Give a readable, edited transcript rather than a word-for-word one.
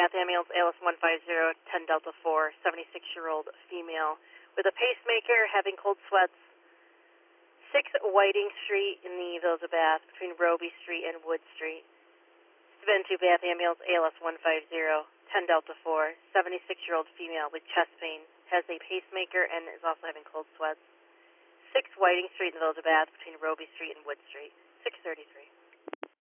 Bath ambulance, ALS 150, 10 Delta 4, 76-year-old female with a pacemaker, having cold sweats. 6 Whiting Street in the Village of Bath, between Roby Street and Wood Street. Step 2 Bath ambulance, ALS 150, 10 Delta 4, 76-year-old female with chest pain, has a pacemaker and is also having cold sweats. 6 Whiting Street in the Village of Bath, between Roby Street and Wood Street. 633.